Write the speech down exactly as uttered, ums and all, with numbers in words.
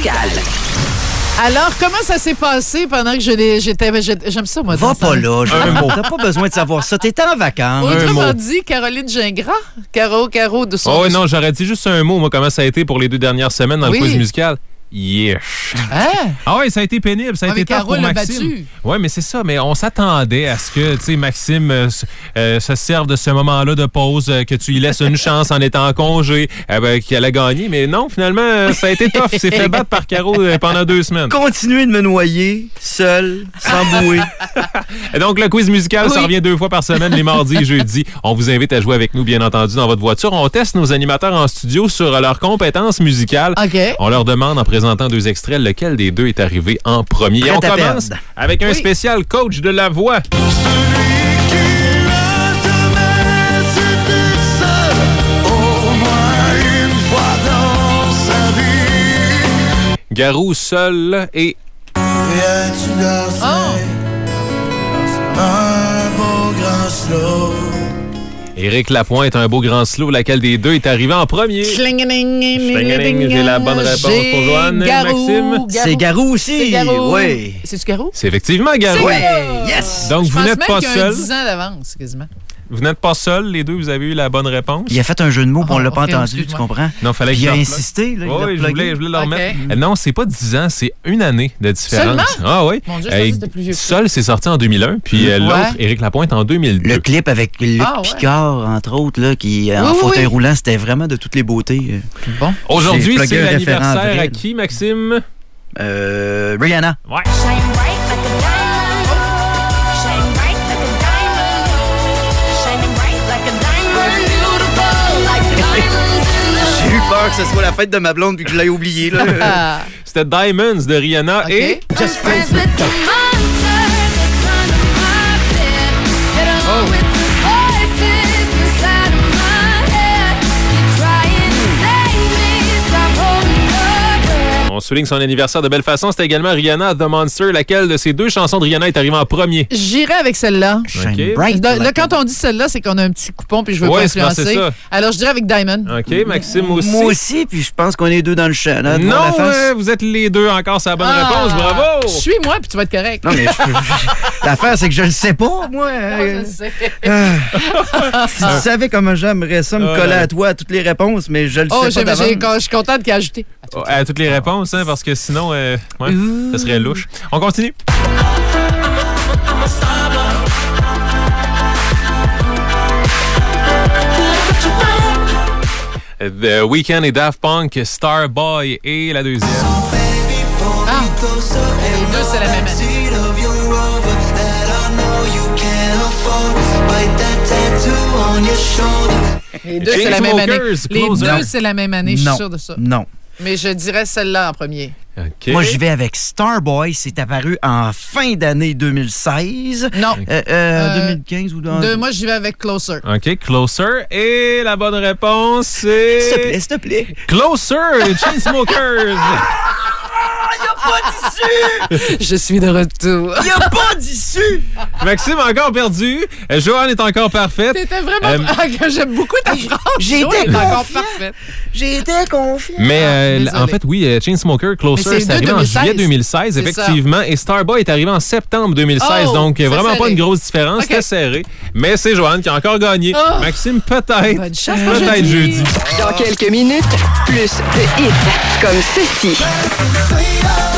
musicale. Alors, comment ça s'est passé pendant que je l'ai, j'étais... J'aime ça, moi. Va pas là, un mot. T'as pas besoin de savoir ça. T'étais en vacances. Autrement dit, Caroline Gingras, Caro, Caro, de son... Oh non, j'aurais dit juste un mot, moi, comment ça a été pour les deux dernières semaines dans oui. le quiz musical. Yes. Hein? Ah oui, ça a été pénible, ça a ah, été tough pour Maxime. Oui, mais c'est ça, mais on s'attendait à ce que, tu sais, Maxime euh, euh, se serve de ce moment-là de pause, euh, que tu lui laisses une chance en étant en congé, euh, ben, qu'il allait gagner, mais non, finalement, euh, ça a été tough. Il s'est fait battre par Caro euh, pendant deux semaines. Continuez de me noyer, seul, sans bouée. Et donc, le quiz musical, oui. ça revient deux fois par semaine, les mardis et jeudis. On vous invite à jouer avec nous, bien entendu, dans votre voiture. On teste nos animateurs en studio sur leurs compétences musicales. Okay. On leur demande, en présentant deux extraits, lequel des deux est arrivé en premier. Et on commence avec un oui. spécial coach de la voix. Garou seul et... Oh. Un beau grand slow. Éric Lapointe, un beau grand slow. Laquelle des deux est arrivé en premier? Schlingeling. J'ai la bonne réponse pour Joanne. Maxime? C'est Garou aussi. C'est Garou. Oui. C'est-tu Garou? C'est effectivement Garou. Oui. Yes. Donc, je vous n'êtes pas seul. dix ans d'avance, quasiment. Vous n'êtes pas seul, les deux, vous avez eu la bonne réponse. Il a fait un jeu de mots, oh, on l'a pas okay, entendu, tu comprends? Non, fallait que il je a le insisté. Là, oui, il je voulais, je voulais le remettre. Okay. Non, c'est pas dix ans, c'est une année de différence. Seulement? Ah oui. Mon Dieu, je pensais que c'était plus vieux. Seul, c'est sorti en deux mille un, puis euh, ouais. l'autre, Éric Lapointe, en deux mille deux. Le clip avec Luc ah, ouais. Picard, entre autres, là, qui oui, en oui, fauteuil oui. roulant, c'était vraiment de toutes les beautés. Bon. Aujourd'hui, c'est l'anniversaire à qui, Maxime? Euh, Rihanna. Ouais. J'ai eu peur que ce soit la fête de ma blonde puis que je l'ai oublié. Là. C'était Diamonds de Rihanna okay. et... Just Friends with the oh. On souligne son anniversaire de belle façon. C'était également Rihanna, The Monster. Laquelle de ces deux chansons de Rihanna est arrivée en premier? J'irai avec celle-là. Okay. Là, là, quand on dit celle-là, c'est qu'on a un petit coupon puis je veux ouais, pas influencer. Ça. Alors, je dirais avec Diamond. OK, Maxime aussi. Moi aussi, puis je pense qu'on est deux dans le champ. Là, non, ouais, vous êtes les deux encore, c'est la bonne ah, réponse. Bravo! Suis-moi puis tu vas être correct. Non, mais l'affaire, c'est que je le sais pas, moi. Non, je sais. Ah, si tu savais comment j'aimerais ça me coller à toi à toutes les réponses, mais je le oh, sais pas d'avance. Je suis contente qu'il ait ajouté. À toutes, à toutes les réponses, hein, parce que sinon, euh, ouais, ça serait louche. On continue. The Weeknd et Daft Punk, Starboy et la deuxième. Ah, les deux, c'est la même année. Les deux, c'est la même année. Les deux, c'est la même année, je suis sûre de ça. Non. Mais je dirais celle-là en premier. Okay. Moi, j'y vais avec Starboy. C'est apparu en fin d'année deux mille seize. Non. Euh, euh, euh, deux mille quinze ou dans... de, Moi, j'y vais avec Closer. OK, Closer. Et la bonne réponse, c'est... S'il te plaît, s'il te plaît. Closer, Chainsmokers. Il n'y a pas d'issue! Je suis de retour. Il n'y a pas d'issue! Maxime a encore perdu. Joanne est encore parfaite. C'était vraiment... Euh... J'aime beaucoup ta phrase. J'ai été confiant. J'ai été confiant. Mais euh, en fait, oui, Chainsmokers, Closer, c'est arrivé en juillet deux mille seize, effectivement. Ça. Et Starboy est arrivé en septembre deux mille seize. Oh, donc, vraiment serré. Pas une grosse différence. Okay. C'était serré. Mais c'est Joanne qui a encore gagné. Oh. Maxime, peut-être. Bonne chance, peut-être jeudi. jeudi. Dans quelques minutes, plus de hits comme ceci.